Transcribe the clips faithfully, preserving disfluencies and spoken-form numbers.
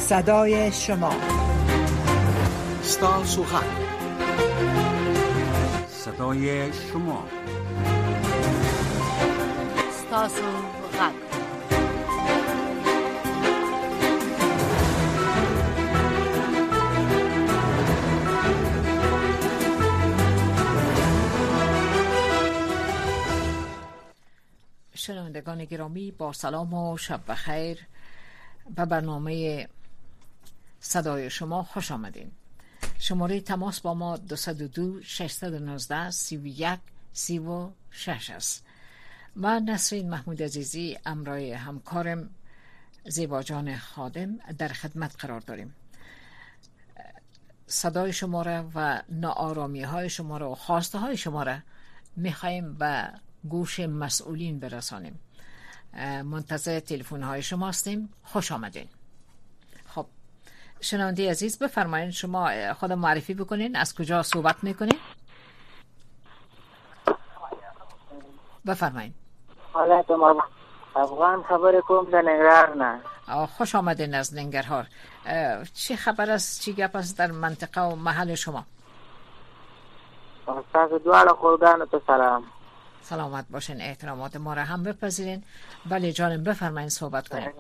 صدای شما. ستاسو حق. صدای شما. ستاسو حق. شنوندگان گرامی، با سلام و شب بخیر به برنامه صدای شما خوش آمدین. شماره تماس با ما دو صفر دو شش یک نه سی و یک سی و شش است. من نسرین محمود عزیزی امرای همکارم زیبا جان خادم در خدمت قرار داریم. صدای شما را و ناآرامی های شما را و خواسته های شما را میخوایم به گوش مسئولین برسانیم. منتظر تلفن های شما هستیم. خوش آمدین. خب شنونده عزیز، بفرمایید شما خود معرفی بکنین، از کجا صحبت میکنین؟ بفرمایید. حالت ما افغان خبر کوم در ننگرهار نه. خوش آمدین از ننگرهار. چی خبر است، چی گپ است در منطقه و محل شما؟ استاد دوال خورگان تو سلام. سلامت باشین، احترامات ما را هم بپذیرین. بله جانم، بفرمایید صحبت کنین.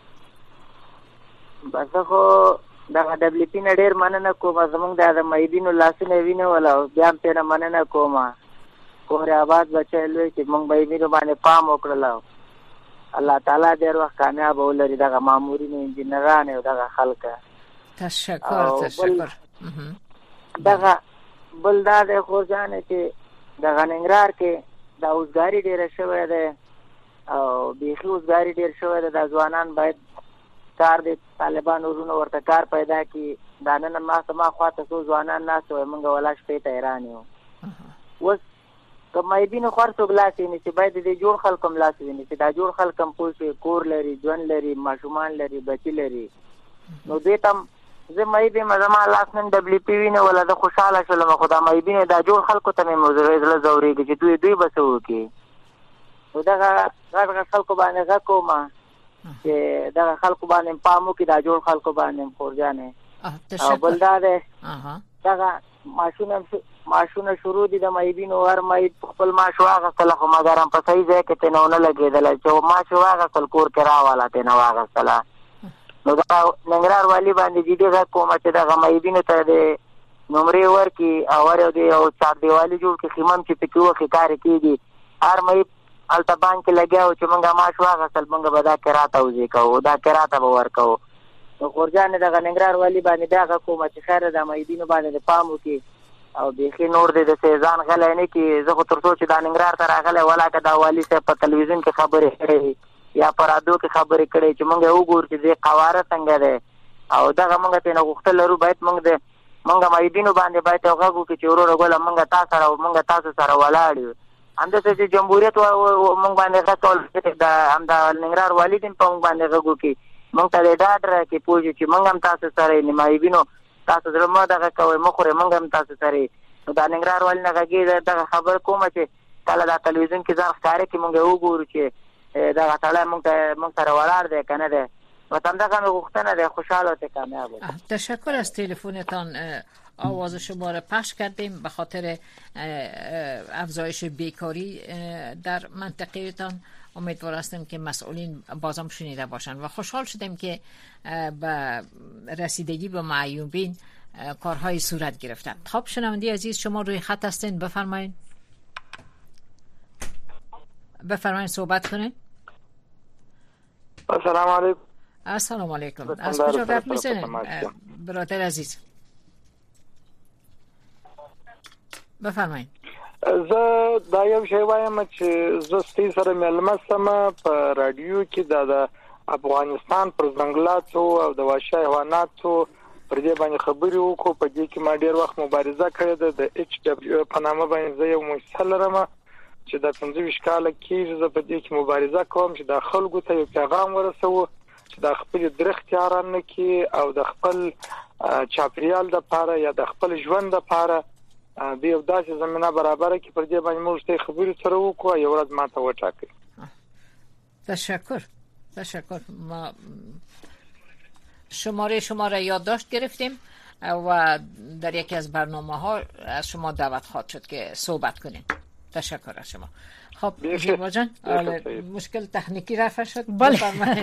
بس خو دا دبلی پی نه ډیر مننه کوم، زمونږ د مېدینو لاسونه وینه ولا بیا هم ته مننه کوم. کور آباد بچلوي چې مونږ به یې باندې پام وکړلو. الله تعالی ډیر وخت کامیاب ولري دغه مامورین انجنیران او دغه خلک. تشکر تشکر. دغه بل دا د خوځانه چې دغه ننګرهار کې دا اوسګاری ډیر شوی ده او بیخي اوسګاری ډیر شوی ده. د ځوانان باید کار د طالبانو ورونو ورته کار پیدا کی. دا نن ما سما خواته څو ځوانان ناس وي، موږ ولا شپې ته ایران یو. اوس کومې دینه خرڅو ګلاسې نه چې باید د جوړ خلکم لاس ویني چې دا جوړ خلکم پوه کور لري، ژوند لري، ماشومان لري، بچی لري. نو دې تم زه مې دې مزما لاس نن دبلی پی وینه ولا د خوشاله شلم. خدا مې دې دا جوړ خلکو ته مې موزه زله زوريږي چې دوی دوی بسو کې. نو دا هغه خلکو باندې غکو ما چې دا خلکو باندې پامو کې دا جوړ خلکو باندې خورجانې. او بل دا ده دا ماشونه ماشونه شروع دي د مېبینو هر مې خپل ماشو هغه کله خو مګرم په صحیح ځای کې ته نه لګېدل چې ماشو هغه کل کور کې راواله ته نه واغه سلا. نو دا ننګرهار والی باندې دې دا کوم چې دا مېبینو ته د نمرې ورکی او ور دی او چار دیوالي جوړ کې خیمم چې پکې وخت کار کیږي. هر مې التبان کې لګیاو چې مونږه ماشو هغه کل مونږه بدا کراته وځي کو دا کراته به ورکو. نو خورجان د ننګرهار والی باندې دا کوم چې خیر د مېبینو باندې پامو کې او بیخي نور دې د سیزان غلې نه کې. زه خو تر څو چې دا ننګرهار ته راغله ولا که دا والی صاحب په تلویزیون کې خبرې کړې یا په رادیو کې خبرې کړې چې مونږ وګورو چې دې قواره څنګه ده او دغه مونږ ته نه غوښتل لرو باید مونږ دې مونږه مېدینو باندې باید هغه کې چې ورور غول مونږ تاسو سره او مونږ تاسو سره ولاړ یو. همدا چې جمهوریت مونږ باندې غوښتل دا هم دا ننګرهار والی دې په مونږ باندې غوږو کې مونږ ته دا ډاډ راکې پوه چې مونږ هم تاسو سره نه مېبینو تاسو سره مو دغه کوي مخوره مونږ هم تاسو سره. نو دا ننګرهار والی نه غږی دا خبر کوم چې کله دا تلویزیون کې ځان ښکارې کې مونږ وګورو چې دا غټاله مونږ ته مونږ سره ولاړ دی کنه ده. وطن دا کوم غوښتنه ده، خوشاله ته کامیاب. تشکر از تلفنتان. آواز شما را پخش کردیم به خاطر افزایش بیکاری در منطقه تان. امیدوار هستیم که مسئولین بازم شنیده باشند و خوشحال شدیم که به رسیدگی به معیوبین کارهای صورت گرفتن. خب شنونده عزیز، شما روی خط هستین، بفرمایید بفرمایید صحبت کنین. السلام علیکم. السلام علیکم. از کجا گپ میزنین برادر عزیز؟ بفرمایید. زه دا یو شی وایم چې زه ستاسو سره ملمه سم په رادیو کې د افغانستان پر ځنګلاتو او د وحشي حیواناتو پر دې باندې خبرې وکړو. په دې کې ما ډیر وخت مبارزه کړې ده د ایچ دبلیو په نامه باندې. زه یو مؤسسه لرم چې د پنځه ویشت کاله کې زه په دې کې مبارزه کوم چې د خلکو ته یو پیغام ورسوو چې د خپل درخت یاران نه کې او د خپل چاپریال د پاره یا د خپل ژوند د پاره د یو داسې زمينه برابر کې پر دې باندې موږ ته خبرې سره وکړو. یو ورځ ما ته وټاکئ. تشکر تشکر. ما شماره شما را یادداشت گرفتیم و در یکی از برنامه ها از شما دعوت خواهد شد که صحبت کنیم. تشکر از شما. خب زیبا جان، مشکل تکنیکی رفع شد؟ بله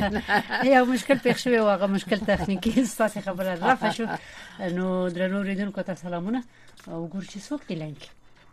یا مشکل پیښ شوی و هغه مشکل تکنیکی ستاسو خبره رفع شو. نو درنو ریدونکو ته سلامونه او ګور چې څوک دی لنک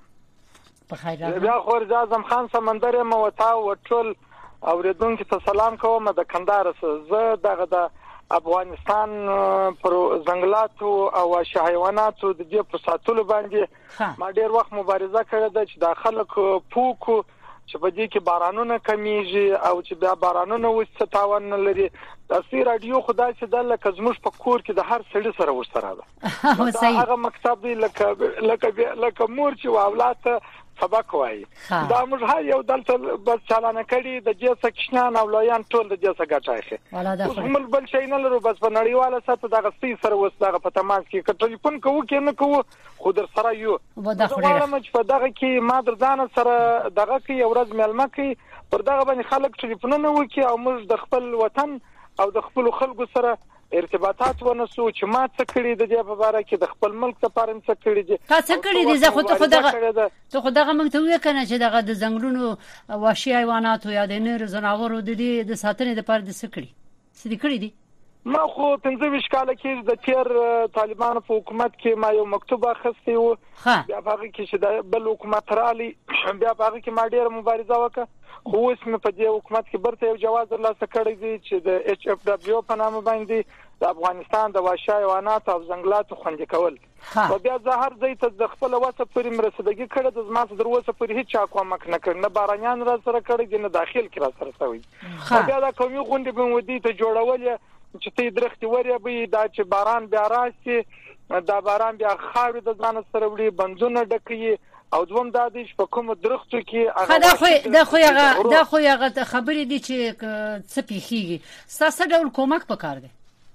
په خیر راغلی. بیا خو اعظم خان سمندر مو وتا او ټول اوریدونکو ته سلام کوم د کندهار زه دغه د افغانستان پر ځنګلاتو او حیواناتو د دې په ساتلو باندې ما ډیر وخت مبارزه کړې ده چې د خلکو پوکو چې په دې کې بارانونه کمیږي او چې بیا بارانونه وست تاوان لري. د سی رادیو خدای چې د لکه زموږ په کور کې د هر سړي سره ورسره ده. هغه مکتب دی لکه لکه لکه مور چې اولاد سبق وایي. دا موږ هر یو دلته بس چالانه کړي د دې سکشنان او لایان ټول د دې څخه ګټه اخلي. موږ بل شي نه لرو بس په نړیواله سطح دغه سي سره وسدغه په تماس کې ک ټلیفون کوو کې نه کوو خو در سره یو. دا خو په دغه کې ما در ځان سره دغه کې یو ورځ ملما کې پر دغه باندې خلک ټلیفونونه وکي او موږ د خپل وطن او د خپل خلکو سره ارتباطات ونسو چې ما څه کړی د دې په اړه کې د خپل ملک لپاره څه کړی دي. تاسو کړی دي زه خو ته خدای ته خدای غمنګ ته وې کنه چې دغه د ځنګلونو وحشي حیواناتو یا د نور زناورو د دې د ساتنې لپاره د څه کړی څه دي کړی دي. ما خو پنځه ویشت کال کې د تیر طالبانو په حکومت کې ما یو مکتوب اخیستی و. بیا هغه کې چې د بل حکومت رالي بیا هغه کې ما ډیره مبارزه وکړه خو اوس مې په دې حکومت کې برته یو جواز ترلاسه کړی دی چې د ایچ اف دبلیو په نامه باندې د افغانستان د وحشي حیوانات او ځنګلاتو خوندي کول. او بیا زه هر ځای ته د خپل وسه پورې مرسدګي کړې د زما تر وسه پورې هیڅ چا کومک نه کړ نه بارانیان را سره کړی دي نه داخل کې را سره شوی. او بیا دا قومي غونډې به ودی ته جوړول چې ته درختي وری به دا چې باران بیا راشي دا باران بیا خاورې د ځان سره وړي بندونه ډکې او دوم دا د په کوم درختو کې هغه دا خو دا خو هغه دا خو هغه خبرې دي چې څه پیخيږي ستاسو ډول کومک پکار دی.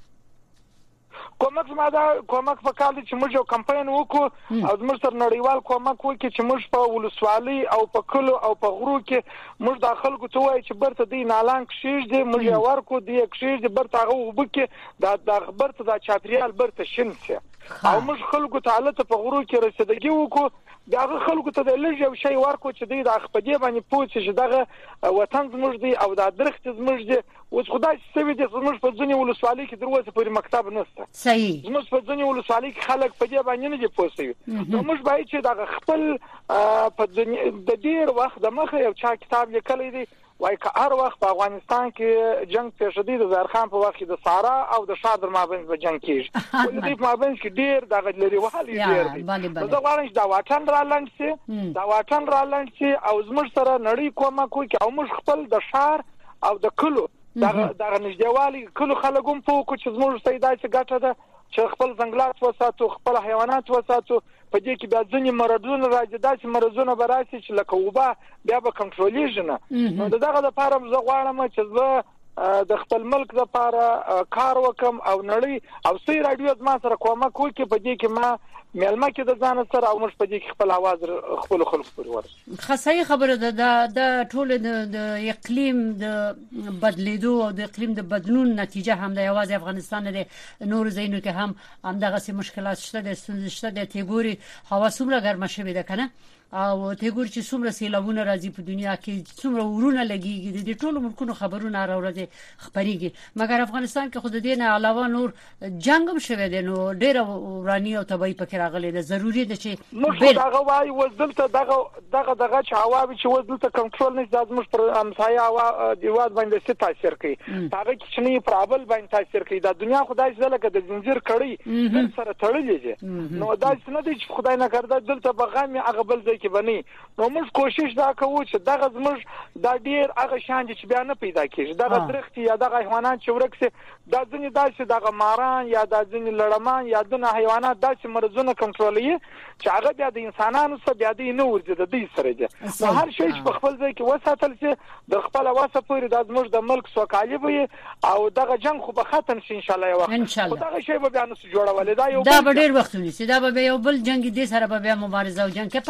کومک ما دا کومک پکار دي چې موږ یو کمپاین وکړو او موږ سره نړیوال کومک وکړو چې موږ په ولسوالۍ او په کلو او په غرو کې موږ د خلکو ته وایي چې برته دی نالان کښې دي موږ یې ورکو دی کښې دي برته هغه وبکه دا د برته د چاپریال برته شنسه او موږ خلکو ته حالت په غرو کې رسیدګي وکړو دا خلکو ته د لږ یو شی ورکو چې دی د خپدې باندې پوه چې دغه وطن زموږ دی او دا درخت زموږ دی اوس خدای سوي دي زموږ په ځینې ولسوالۍ کې دروازه پورې مکتب نشته. صحیح زموږ په ځینې ولسوالۍ کې خلک په دې باندې نه دي پوه شوي. نو موږ باید چې دغه خپل په د ډیر وخت د مخه یو چا کتاب لیکلی دی وای که هر وخت په افغانستان کې جنگ پیښ دی د زرخان په وخت د سارا او د شادر مابین په جنگ کېږي ولې په مابین کې ډیر دغه لري وحالي ډیر دی. زه غواړم چې دا واټن را لاند شي دا واټن را لاند شي او زموږ سره نړۍ کومه کوي او موږ خپل د شهر او د کلو دغه دغه نږدېوالي کلو خلګوم په کو چې زموږ سیدا چې ګټه ده چې خپل ځنګلات وساتو خپل حیوانات وساتو په دې کې بیا ځینې مرضونه راځي داسې مرضونه به راشي چې لکه وبا بیا به کنټرولېږي نه. نو دغه لپاره زه غواړم چې زه د خپل ملک لپاره کار وکم او نړۍ او سي رادیو ما سره کومک وکړي په دې کې ما ملما کې د ځان سره او موږ په دې کې خپل आवाज خپل خلکو پورې ورسوي. خاصه خبره ده د ټول د اقلیم د بدلیدو او د اقلیم د بدلون نتیجه هم د یوازې افغانستان نه نور زینو کې هم هم دغه مشکلات شته د ستونزې شته د تیګوري هوا څومره ګرمه شوې ده کنه او تیګور چې څومره سیلابونه راځي په دنیا کې څومره ورونه لګيږي د ټولو ملکونو خبرونه راوړي خبريږي مګر افغانستان کې خود دې نه علاوه نور جنگ هم شوه دي نو ډېر ورانی او تبعی پکې راغلي ده ضروری ده چې موږ دغه وای وزدلته دغه دغه دغه چې هوا به چې وزدلته کنټرول نه ځاد موږ پر امسایه هوا دیواد باندې څه تاثیر کوي هغه چې نه پرابل باندې تاثیر کوي د دنیا خدای زله کې د زنجیر کړي سره تړلې دي نو دا څه نه دي چې خدای نه کړدا دلته بغام هغه بل ځای کې بني نو موږ کوشش دا کوو چې دغه زموږ د ډیر هغه شان چې بیا نه پیدا کیږي دغه درخت یا دغه حیوانات چې ورکسي د ځینې داسې دغه ماران یا د ځینې لړمان یا د حیوانات داسې مرزونه کنټرولوي چې هغه بیا د انسانانو سره بیا دی نه ورځي د دې سره دي نو هر شی په خپل ځای کې وساتل شي د خپل واسه پورې د زموږ د ملک سوکالي وي او دغه جنگ خو به ختم شي ان شاء الله یو وخت دغه شی به بیا نو جوړول دا یو دا به ډیر وخت ونیسي دا به یو بل جنگ دي سره به بیا مبارزه او جنگ کې پر صورت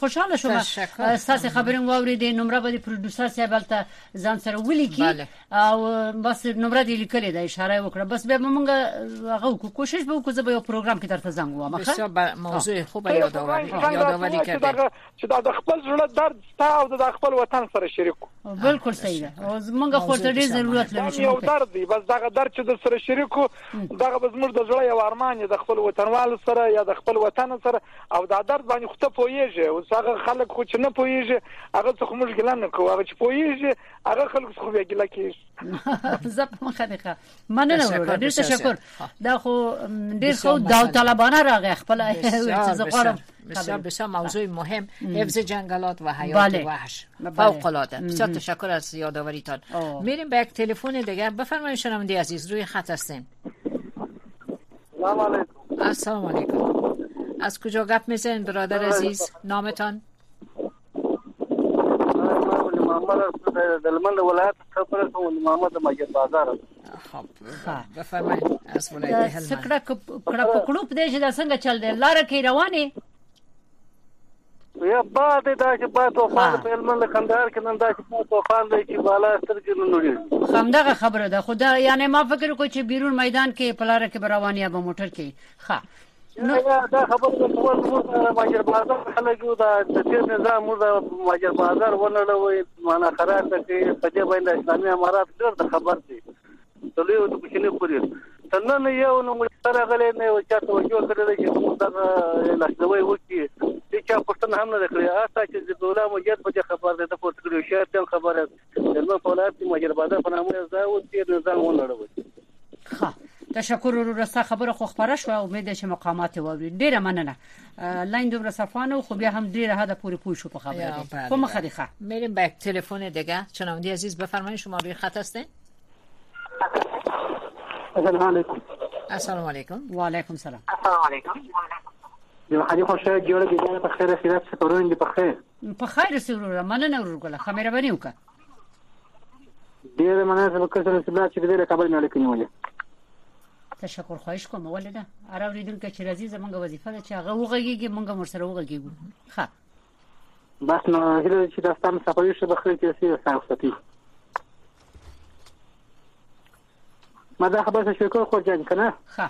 خوشاله شوم اساس خبرم واورید نمبر به پروډوسر صاحب ته ځان سره ولیکي او بس نمبر دی لیکل دی اشاره وکړه بس به موږ هغه کوشش به وکړو چې په پروګرام کې درته زنګ وامه بسیار موضوع خوبه یادآوری یادآوری کردید چې دا خپل زړه درد ستا او د خپل وطن سره شریک بالکل صحیح ده موږ خو ته ډیر ضرورت لرو یو درد دی بس دا درد چې د سره شریکو دا به زموږ د زړه یو ارمان د خپل وطنوال سره یا د خپل وطن سره او دا درد باندې خو ته پوهیږي او هغه خلک خو چې نه پوهیږي هغه څه موږ ګلان نه کوو هغه چې پوهیږي هغه خلک خو به ګلا کوي زه په مخه مننه ورو ډیر تشکر دا خو ډیر خو داوطلبانه راغی خپل څه غواړم بسیار بسیار موضوع مهم حفظ جنگلات و حیات وحش فوق العاده بسیار تشکر از یادآوریتان میریم به یک تلفن دیگه بفرمایید شنونده عزیز روی خط هستین سلام علیکم السلام علیکم از کجا گپ میزنید برادر عزیز نامتان محمد دلمند ولایت خبر کوم محمد مجید بازار خب بفرمایید از ولایت هلمند سکړه کړه پکړو په دې چې څنګه چل دی لار کې روانه یا بعد دا چې با توفان په هلمند کندهار کې نن دا چې توفان دی چې بالا سترګې نه نوري همدغه خبره ده خدا یعنی ما فکر کوم چې بیرون میدان کې په لار کې روانه یا په موټر کې ښه نو دا خبره د ټول موږ ماجر بازار خلک یو دا د تیر نظام موږ ماجر بازار ونړوي معنا خراب کوي په دې باندې اسلامي امارات ډېر د خبر دي ټول یو د بشنه پوری تنن یو نو سره غلې نه او چاته وجو کړل چې موږ دا لاسوي وکي چې پښتون هم نه کړی آسا چې د دوله مجد په خبر ده په تکړه شهر ته خبره د فولاد ماجر بازار په نامه دا او تیر نظام ونړوي ها تشکر ورو راسته خبره خو خبره شو امید چې مقامات ووري ډیره مننه لاین دوباره صفانه خو بیا هم ډیره هدا پوری پوه شو په خبره خو مخدیخه میریم به تلفن دیگه شنونده عزیز بفرمایید شما روی خط هستین السلام علیکم السلام علیکم و علیکم السلام السلام علیکم یو حدیث خوشا جوړه دي په خیر خیرات سپورون دي په خیر په خیر سره مننه ورغله خمره بنی وکړه ډیره مننه وکړه چې سبا چې ډیره کابل نه لیکنی تشکر خواهش کوم ولدا اراوریدونکو چې راځي زمونږ وظیفه ده چې هغه وغږیږي مونږ مرسره وغږیږو ښه بس نو هله چې دا ستاسو صفوي شه بخیر کې سي ساوستي ما دا خبره شو کوم خو ځان کنه ښه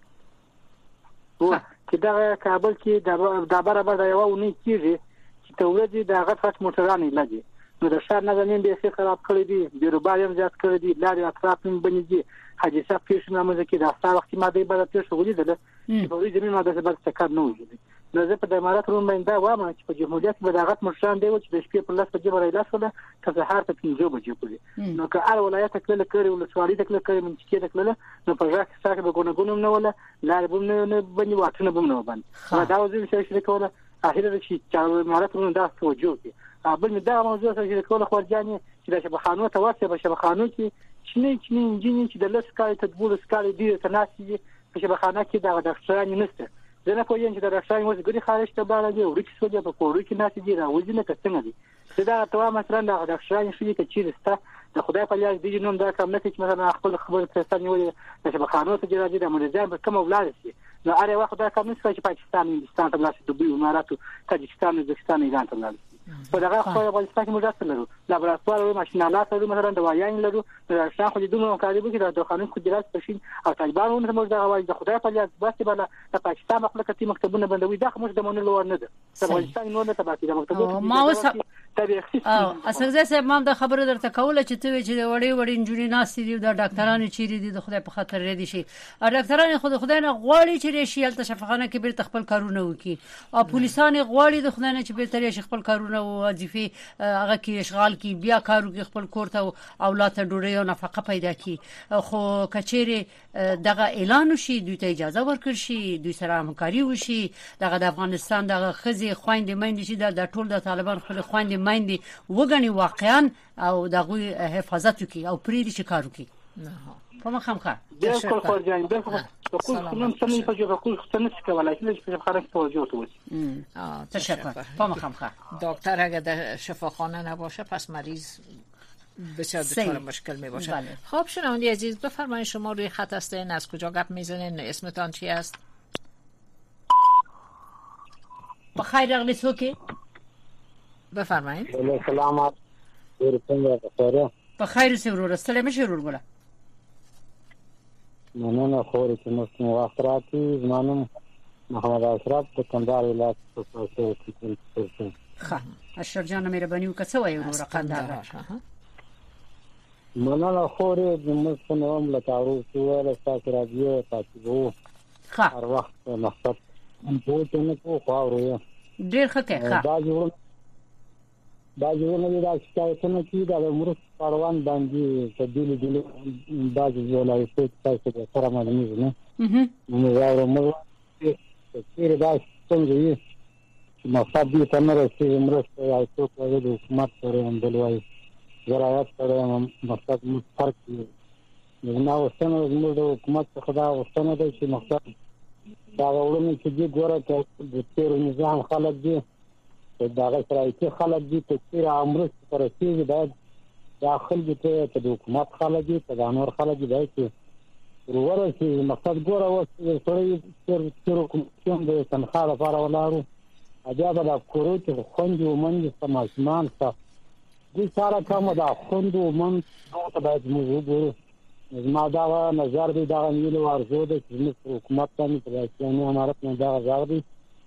و چې دا کابل کې دا برابر دا یو نه کیږي چې تولید دا غټ موټرانه لګي نو د شهر نظام به څه خراب کړی دي بیروبار هم زیات کړی دي لارې اطراف هم بنېږي حادثه پیښ نه مزه کې دا ستاره وخت ما دې بل پیښ ولیدل چې په دې زمين ما د سبق څخه نه وځي نو زه په د امارات روم باندې دا وایم چې په جمهوریت کې د غټ مرشان دی چې د شپې په لاس په جبر ایلاس ولا که سهار په پنځه بجې پورې نو که هر ولایت کله کړي ول سوالي د کله من چې د کله نو په ځکه ساکه به ګونه ګونه نه ولا لار به نه بني واټنه به نه باندې دا وځي چې شریکوله اخیرا چې چې امارات روم دا توجه کوي بل می دا موضوع سره شریکوله خورجاني چې د شبخانو ته ورته به شبخانو کې چني چني انجینیر چې د لسکای تدبیر سکای دی تناسي په شبخانه کې دا د ښځانه نشته زه نه پوهیم چې د ښځانه وځګري خارج ته باندې دی ورته سوجا په کورو کې ناسي دی راوځي نه څنګه دی دا ته مثلا د ښځانه شوی کې چې ستا د خدای په لاس دی نوم دا کوم نه چې مثلا خپل خبر ته نیولې د شبخانو ته جراجي د مریضان په کوم ولادت شي نو اړ وخت دا کوم څه چې پاکستان هندستان ته لاس دوی امارات تاجکستان ازبکستان ایران ته لاس په دغه خو افغانستان کې موږ لرو لابراتوار او ماشینالات لرو مثلا دوايان لرو د شان خو د دوه مقالبه کې د قانون قدرت پښین او طالبانو موږ دا غواړي د خدای په لاس بس بل د پاکستان مخلوقاتي مکتبونه بندوي دا خو موږ د مونږ لور نه ده د افغانستان نور نه تبعتي د مکتبونو ما اوس او اسرزه صاحب ما د خبره درته کوله چې ته چې وړي وړي انجونی ناسي دي د ډاکټرانو چیرې دي د خدای په خاطر ردی شي ډاکټرانو خود خدای نه غواړي چې رشي ال تشفخانه کې بیرته خپل کارونه وکړي او پولیسان غواړي د خدای نه چې بیرته رشي خپل کارونه او وظیفه هغه کې اشغال کې بیا کارو کې خپل کور ته اولاد ته ډوډۍ او نفقه پیدا کړي خو کچېره دغه اعلان شي دوی ته اجازه ورکړي شي دوی سره همکاري وشي دغه د افغانستان دغه خزي خويندې مېندې چې د ټول د طالبان خپل خويندې مېندې وګڼي واقعا او دغه حفاظت وکړي او پرې دي چې کار وکړي نه په مخامخه بالکل خورجان بالکل خو نن څنګه په جوړه کوم څه نشي کولای چې په خارج توجه وکړي آه تشکر په مخامخه دکتر اگه در شفاخانه نباشه پس مریض بسیار دچار مشکل می باشه. بله. خب شنونده عزیز بفرمایید شما روی خط هستین از کجا گپ میزنین اسمتان چی است؟ بخیر اغلی سوکی بفرمایید. سلام ورته بخیر. بخیر سي ورور ستړي مشه ورور ګله. مننه خو چې موږ وخت راکې زمانم محمد اشرف د کندهار ولایت په څو کې ښه اشرف جان مهرباني وکړه وای ورور کندهار. مننه خو دې موږ په نوم له تاسو سره تاسو راځي تاسو ښه هر وخت مقصد په څه نه کو خاورې ډیر ښه کې ښه دا جوړ دا جوړونه دا چې څنګه چې دا مرس پروان باندې تبدیل دي دا ولای په تاسو سره معلومه نه نو دا موږ چې دا څنګه یې مقصد دې تمره چې مرس یا څو په دې حکومت سره اندلوي زراعت سره مقصد مو فرق دی نو اوسنه موږ د حکومت څخه دا اوسنه د چې مقصد دا وړاندې چې دې ګوره ته د تیر نظام خلک دي دا غوښتل چې خلک دې ته تیر امر سره چې دا داخل دي ته د حکومت خلک دي ته نور خلک دي چې ورور چې مقصد ګوره و سره تیر تیر کوم د تنخواه لپاره ولارو اجازه دا کورو چې خوندې ومنځ سماسمان څه دې سره کوم دا خوندې ومنځ ته باید موږ وګورو ما دا نظر دی دا نیلو ارزو د حکومت باندې په اسلامي امارت نه دا غږ دی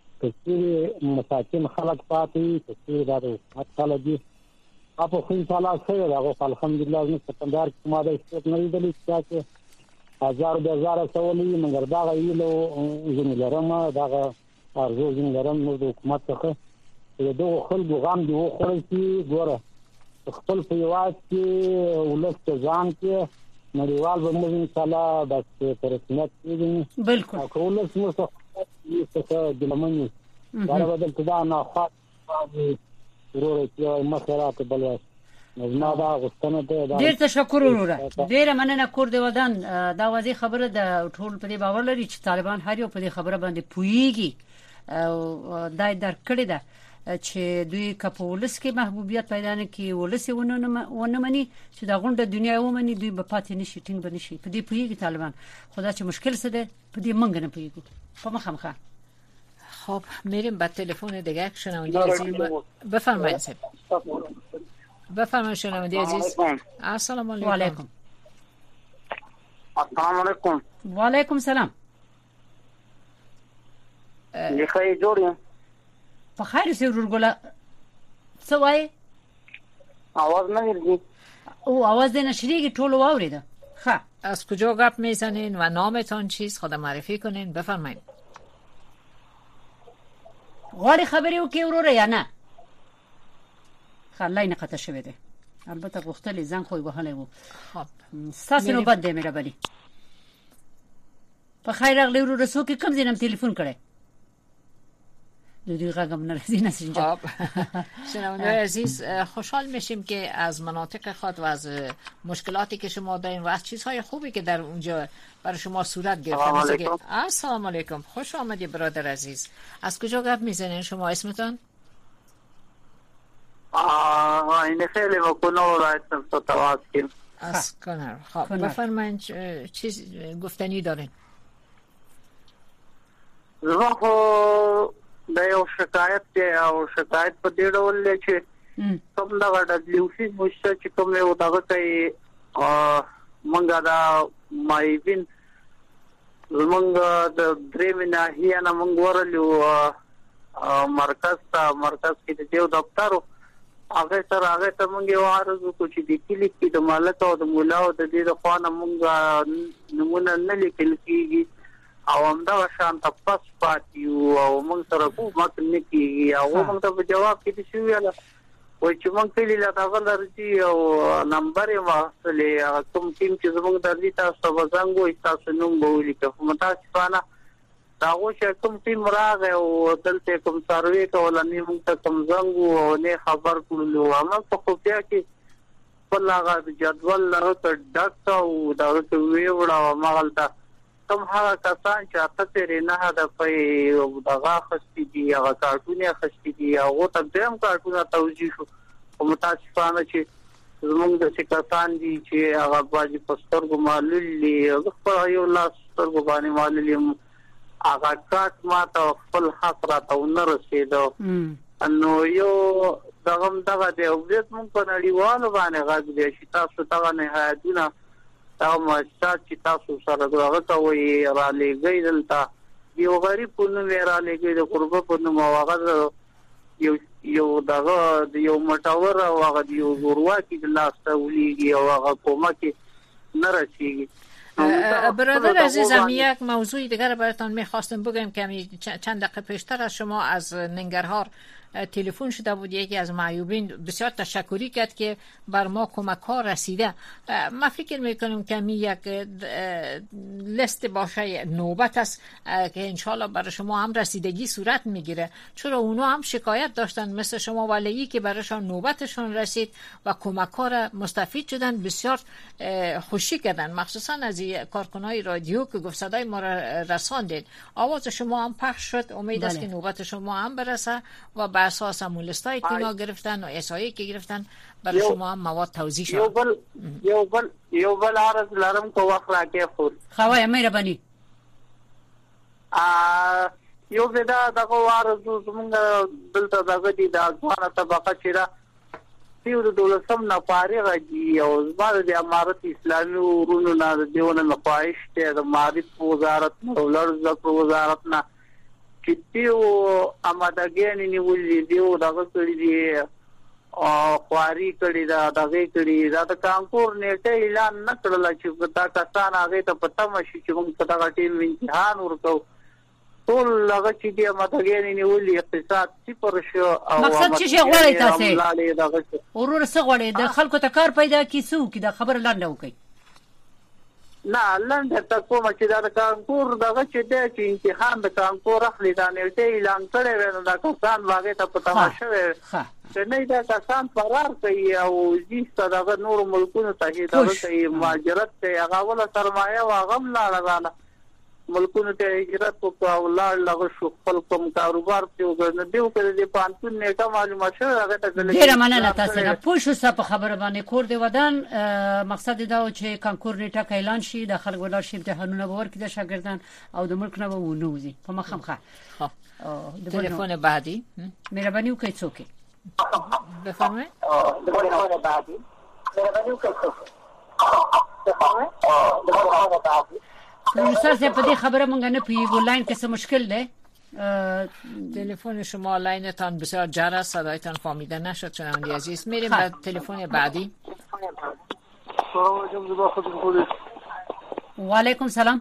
چې مساکین خلک پاتې چې دا د حکومت خلک دي اپو خو تعالی سره دا الحمدلله نو ستندار کومه د استثمار نه دی چې هزار د هزار سوالي مګر دا غیلو زموږ لرمه دا ارزو زموږ لرم نو د حکومت څخه دغه خلکو غام دی خو چې ګوره خپل په یواد کې ولست ځان کې نړیوال به موږ ان شاء الله د پرسنت کېږي بالکل کول څه څه څه د لمنې دا بدل کدا نه خاص ضرورت یو مسرات بل نظم دا غوښتنه ده ډیر تشکر وروره ډیر مننه کور دی ودان دا وځي خبره د ټول په دې باور لري چې طالبان هر یو په دې خبره باندې پويږي او دای در کړی ده چې دوی کپولس کې محبوبیت پیدا نه کی ولسونه ونه مني چې دا غونډه دنیا ومني دوی په پاتې نشي ټینګ بنشي په دې پويږي طالبان خدا چې مشکل څه ده په دې منګ نه پويږي په مخامخه. خب میریم با تلفن دیگه شنونده عزیز بفرمایید سید بفرمایید شنونده عزیز. السلام علیکم. و علیکم السلام علیکم. و علیکم سلام. لخی جوړ په خیر سي ورور ګله څه وای आवाज نه ورځي او आवाज نه شریږي ټول واوریده. ښه از کجا گپ میزنین و نامتون چیست خود معرفی کنین بفرمایید. غواړي خبرې وکړي وروره یا نه؟ خلای نه قطع شوی دی البته غوښتلې ځان خو وهلې وو. خب تاسو نو بد دې مې ربلی په خیر راغلی وروره سو کې کوم ځینم ټلیفون کړي دوی رقم نرسید نسینجا. شنونده‌های عزیز خوشحال میشیم که از مناطق خود و از مشکلاتی که شما دارین و از چیزهای خوبی که در اونجا برای شما صورت گرفته. السلام علیکم خوش آمدید برادر عزیز. از کجا گپ میزنین شما اسمتون؟ آه این خیلی مکنه رایتم تو تواز کن از کنر. خب بفرمایید چیز گفتنی دارین؟ زما خو دا یو شکایت دی او شکایت په دې ډول دی چې کوم دا د لیوسی مشته چې کوم یو دغه کوي مونږه دا مایوین زمونږ د درې مناهیا نه مونږ ورلو مرکز ته مرکز کې د یو دفتر هغه سره هغه ته مونږ یو عرض کو چې د کلی کې د مالک او د مولا او د دې د خوانه مونږ نمونه نه لیکل کیږي او همدا شان تاسو پاتیو او موږ سره کومه نکي او موږ ته جواب کې شو ویل وای چې موږ کلی لا دا ولرتي او نمبر یې واصلې کوم ټیم چې زموږ د دې تاسو وزنګو تاسو نوم بولی که متاسفانه دا و چې کوم ټیم راغی او دلته کوم سروي کول نه موږ ته کوم زنګو او نه خبر کړلو هغه په خپل کې په لاغه جدول لرته ډاکټر او دا ویوړا مغلطه کوم هغه کسان چې تاسو نه د پي دغه خستي دي هغه کارتونه خستي دي او ته دیم کارتونه توجیه شو متاسفانه چې زمونږ د کسان دي چې هغه باجی پستر کو معلولی خپل یو لاس ستر کو باندې معلولی هغه کات ما ته خپل حق را ته ونه رسیدو نو یو دغه دغه دی او دې موږ په نړیوالو باندې غږ دی چې تاسو دغه نهایتونه او مؤسسات چې تاسو سره دغه کوي را لېږئ دلته یو غریب په نوم را لېږئ د قربه په نوم هغه یو یو دغه یو مټاور او هغه یو زورواکي د لاس ته ولېږي او هغه کومه کې نه رسیږي. برادر عزیزم یک موضوع دیگر براتون میخواستم بگم که چند دقیقه پیشتر از شما از ننگرهار تلفن شده بود، یکی از معیوبین بسیار تشکری کرد که بر ما کمک ها رسیده. ما فکر میکنم که می یک لیست باشه نوبت است که انشالله برای شما هم رسیدگی صورت میگیره، چرا اونا هم شکایت داشتن مثل شما ولی که برایشان نوبتشون رسید و کمک ها را مستفید شدن، بسیار خوشی کردن، مخصوصا از کارکنای رادیو که گفت صدای ما را رساندید، آواز شما هم پخش شد. امید است که نوبت شما هم برسه و بر اساس مولستای که اینا گرفتن و اسایی که گرفتن برای شما هم مواد توزیع شد. یو بل یو بل یو بل عرض لرم کو وخت راکې خور خوای مهرباني ا یو بدا دغه عرض زمونږ دلته دغه دي د ځوانه طبقه چې را یو د دولسم نه فارغ دي او زموږ د امارت اسلامي ورونو نه دیونه مخایش ته د معرفت وزارت او لرزه وزارت نه چې دیو امادګین نیولې دیو دغه کړی دی او خواري کړی دا دغه کړی دا د کانکور نیټه اعلان نه کړل چې دا کسان هغه ته پته مشي چې موږ په دغه ټیم امتحان ورکو ټول هغه چې دی امادګین نیولې اقتصاد صفر شو او مقصد چې غوړی تاسو ورور څه غوړی د خلکو ته کار پیدا کیسو کې دا خبر لاندې وکي نه لاندې تاسو ما چې دا کانکور دغه چې دی چې امتحان د کانکور اخلي دا نیټه اعلان کړی و دا کسان واغې ته پته مشه چې نه دا کسان فرار کوي او ځي دغه نور ملکونو ته هیڅ کوي مهاجرت کوي هغه ولا سرمایه واغم لاړه ملکونو ته هجرت او لاړ لغه شو خپل کوم کاروبار ته وګڼل دیو کړي د پانتون نیټه معلومات شوه هغه ته ډیره مننه تاسو نه پوښښ په خبره باندې کور دی ودان مقصد دا و چې کانکور نیټه اعلان شي د خلک ولر شي امتحانونه به ورکړي د شاګردان او د ملک نه به ونوځي په مخمخه د تلیفون بعدی مهرباني وکړئ څوک بفرمایئ د تلیفون بعدی مهرباني وکړئ څوک بفرمایئ د تلیفون بعدی پروفیسور صاحب په دې خبره مونږ نه پیږو لاین کې څه مشکل ده تلفن شما لاینتان بسیار جر است صدایتان فهمیده نشد شنونده عزیز میریم به تلفن بعدی. و علیکم سلام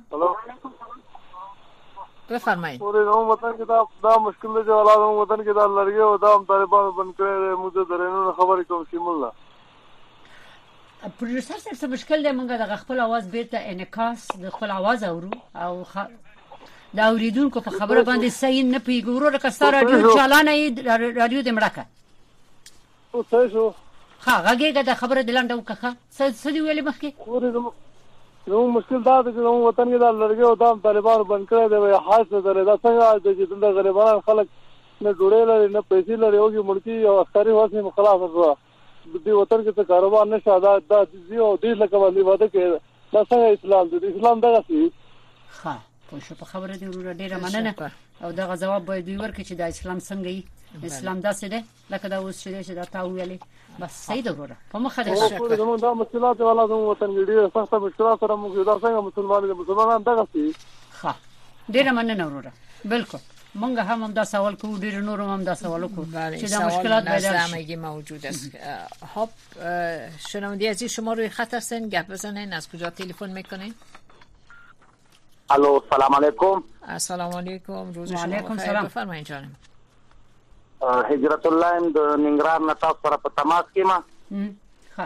بفرمایید. پورے نو وطن کې دا دا مشکل دی چې اولاد وطن کې دا لړګي او دا طالبان بند کړي موږ درنه خبرې کوم چې مولا پروډوسر صاحب څه مشکل دی مونږ د خپل आवाज بیرته انعکاس د خپل आवाज اورو او خ... دا اوریدونکو په خبره باندې صحیح نه پیګورو لکه ستاره رادیو چالانه رادیو د مړکه او څه شو ها هغه د خبره دلانډه وکړه څه څه دی ویلې مخکې نو مشکل دا دی چې نو وطن کې دا لړګي او دا طالبان بند کړي دی حاصل درې دا څنګه د دې غریبانو خلک نه جوړې لري نه پیسې لري او چې ملکی او عسکري واسه مخالفت وکړه د وطن کې څه کاروبار نشه دا د دیو د لکه باندې واده کې دا څنګه اسلام دی اسلام دغه سی ها په شو په خبره دی ورو ډیره مننه او دا جواب باید دوی ورکړي چې د اسلام څنګه ای اسلام داسې دی لکه دا اوس چې دا تا ویلې بس صحیح ده ورو په مخه ده شکر دا مشکلات والا د وطن کې ډیره سخته مشکلات سره موږ دا څنګه مسلمان دي مسلمانان دغه سی ها ډیره مننه ورو بالکل مونږ هم هم دا سوال کوو ډیر نور هم دا سوال کوو چې دا مشکلات پیدا موجود است. خب شنونده عزیز شما روی خط هستین گپ بزنین از کجا تلفن میکنین؟ الو سلام علیکم. السلام علیکم روز شما بخیر بفرمایید جانم. هجرت الله د ننګرهار نه تاسو سره په تماس کې ما ها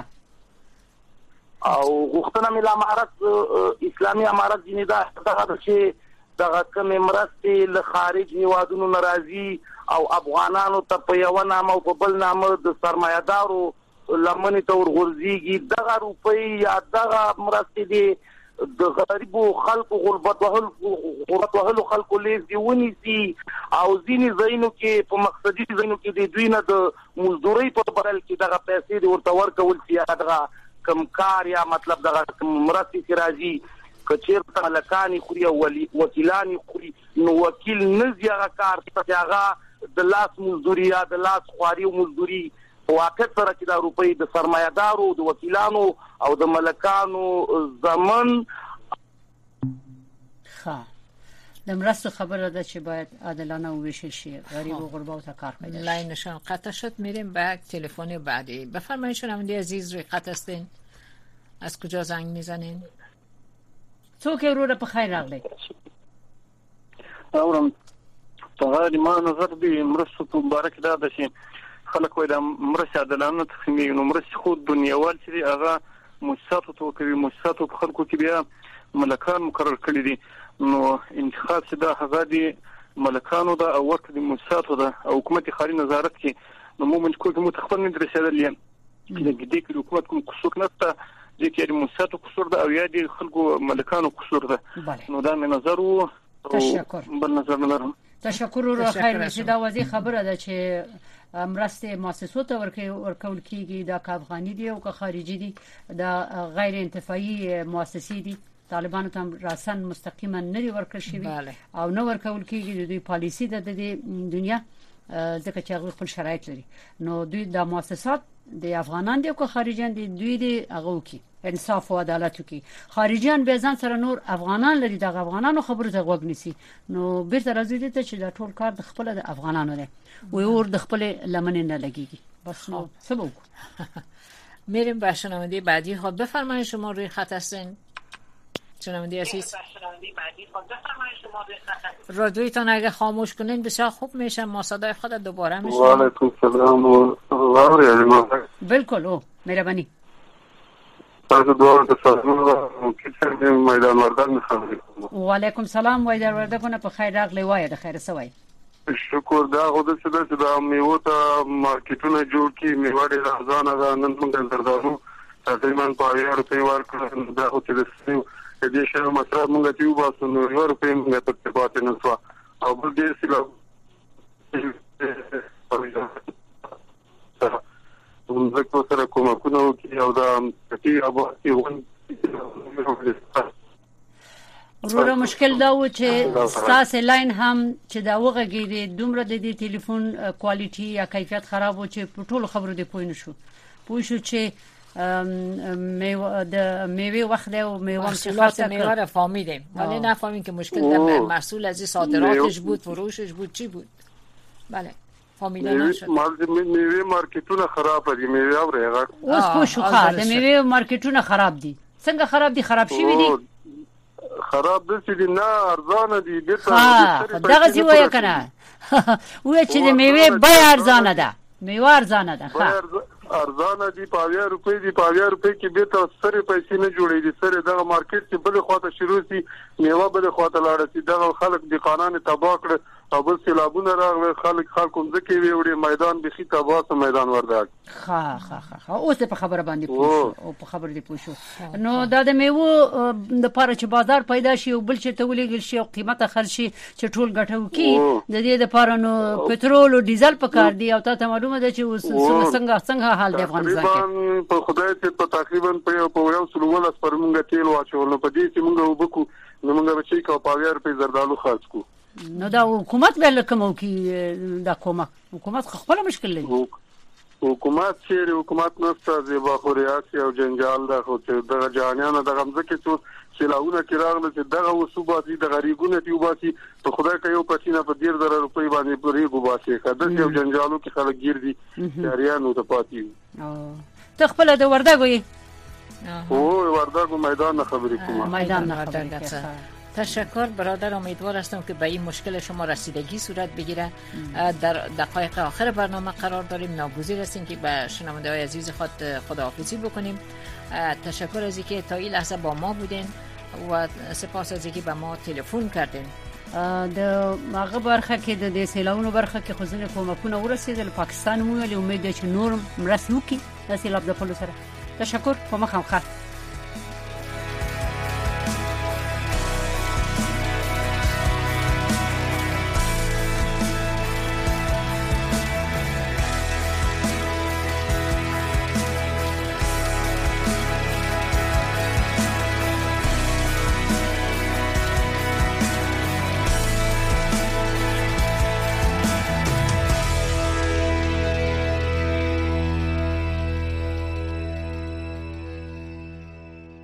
او غوښتنه مې امارت اسلامي امارت جنې دا دغه چې دغه کوم مرستې له خارج هیوادونو ناراضي او افغانانو ته په یو نامه او په بل نامه د سرمایه‌دارو لمنې ته ورغورځيږي دغه روپۍ یا دغه مرستې دي د غریبو خلکو غربت وهل غربت وهل خلکو لیږي ونیسي او ځینې ځایونو کې په مقصدي ځایونو کې د دوی نه د مزدورۍ په بدل کې دغه پیسې د ورته ورکول چې دغه کم کار یا مطلب دغه مرستې چې راځي کچیر ته لکانی خوري او وکیلانی خوري نو وکیل نه زیاغه کار ته هغه د لاس مزدوري یا د لاس خواري او مزدوري واقع سره چې د روپۍ د سرمایه‌دارو د وکیلانو او د ملکانو زمن ښه د مرستو خبره ده چې باید عادلانه وویشل شي، غریب و غربا تا کار پیدا شد. لاینشان قطع شد. میریم به یک تلفن بعدی. بفرمایید شنونده عزیز، روی خط هستین، از کجا زنگ میزنین؟ تو که رو را بخیر راغلی. اورم طغاري ما نظر دي مرسته مبارک دا د شي خلک وای د مرسته عدالانه تخمي نو مرسته خو دنیاوال چې هغه مؤسسات تو کوي، مؤسسات په خلکو کې بیا ملکان مقرر کړی دي، نو انتخاب دا هغه دي ملکانو دا او وخت د مؤسساتو دا او حکومت خاري نظارت کې نو موږ کوم متخفل نه درسېدل یم چې د دې حکومت کوم قصور نشته د کې مؤسساتو قصور دا او یا دي خلکو ملکانو قصور ده، نو دا مې نظر وو. تشکر. بل نظر نه تشکر رو خیر نشي. دا وځي خبره ده چې مرسته مؤسسو ته ورکول کیږي، دا افغاني دي او که خارجي دي، دا غیر انتفاعي مؤسسې دي، طالبانو ته راسن مستقیما نه دی ورکړل شوی او نه ورکول کیږي. د دوی پالیسی ده د دنیا ځکه چې هغه خپل شرایط لري، نو دوی د مؤسسات د افغانان دي او که خارجيان دي، دوی دي هغه کی انصاف او عدالت کی. خارجيان به ځان سره نور افغانان لري، د افغانانو خبرو ته غوږ نیسي، نو بیرته راځي ته چې دا ټول کار د خپل د افغانانو دی و اور د خپل لمن نه لګيږي. بس نو سبب میریم به شنونده بعدی. خود بفرمایید شما روی خط هستین شنونده عزیز. رادیویتان اگه خاموش کنین بسیار خوب میشه، ما صدای خود دوباره میشنویم. و علیکم السلام و رحمت. بالکل او مهربانی. تاسو دوه تاسو کیسه میدان وردګ میخوام. و علیکم سلام میدان وردګونه په خیر راغلی وای د خیر سوای. شکر دا غوډه چې دا چې دا میوه ته مارکیټونه جوړ کی میوه ډیر ارزانه ده، نن موږ دردانو تقریبا په یو روپۍ ورکړل، دا خو چې د سیو دې شنو مصرف موږ ته یو باسو نو یو روپۍ موږ ته پاتې نه شو او بل دې سیلو زه سره کومه کومه کې او دا چې ابو ون ورو مشکل دا و چې ستاسو لاین هم چې دا وغږیږي دومره د دې ټلیفون کوالټي یا کیفیت خراب و چې په ټولو خبرو دی پوه نه شو پوه شو چې میوه د میوه وخت دی او میوه محصولات میوه را فهمیدیم ولی نفهمیم که مشکل در محصول از صادراتش بود، فروشش بود، چی بود. بله فهمیده نشد. میوه مارکیټونه خراب دي، میوه اورغه اوس پوه شو ښه د میوه مارکیټونه خراب دي. څنګه خراب دي؟ خراب شوی دي. خراب دي نه ارزانه دي بیرته دغه سی وای کنه وای چې د میوه بیا ارزانه ده، میوه ارزانه ده. ښه ارزانه دي په اویا روپۍ دي، په اویا روپۍ کې به تر سره پیسې نه جوړې دي. سره دغه مارکیټ چې بل خواته شروع سي میوه بل خواته لاړ سي، دغه خلک د قانون تباہ کړ او بل سیلابونه راغلي، خلک خلکو ځکه ویوړي میدان بخي تباہ میدان وردګ. ها ها ها اوس په خبره باندې پوښو او په خبره دی پوښو. نو دا د میوه د پاره چې بازار پیدا شي او بل چې تولېږي شي او قیمت خرڅ شي چې ټول ګټو کی د دې د پاره نو پټرول او ډیزل په کار دی او ته معلومه ده چې څنګه څنګه حال دی افغانستان کې. په خدای ته په تقریبا په یو سل ولس پر موږ تیل واچول، نو په دې چې موږ وبکو نو موږ به چې کا په اویا روپۍ زردالو خرڅ کو. نو دا حکومت به لکه کی دا کومه حکومت خپل مشکل لري. حکومت چې حکومت نسته زیبا خو ریاست او جنجال ده خو چې د جهانیانو د غمزه کې څو سلاونه کې راغله چې دغه وسوباتي د غریبونو تی وباسي په خدای کې یو پښینه په ډیر زره روپۍ باندې پوری وباسي خدای یو جنجالو کې خلک گیر دي چاریانو ته پاتې. او ته خپل د وردګوي او وردګو میدان خبرې کوم میدان خبرې. تشکر برادر، امیدوار هستم که به این مشکل شما رسیدگی صورت بگیره. در دقایق آخر برنامه قرار داریم، ناگزیر هستیم که به شنونده های عزیز خود خداحافظی بکنیم. تشکر از اینکه تا این لحظه با ما بودین و سپاس از اینکه به ما تلفن کردین. د هغه برخه کې د سیلابونو برخه کې خو ځینې کومکونه ورسېدل پاکستان مو ویلي، امید ده چې نور مرسته وکړي د سیلاب د پلو سره. تشکر په مخه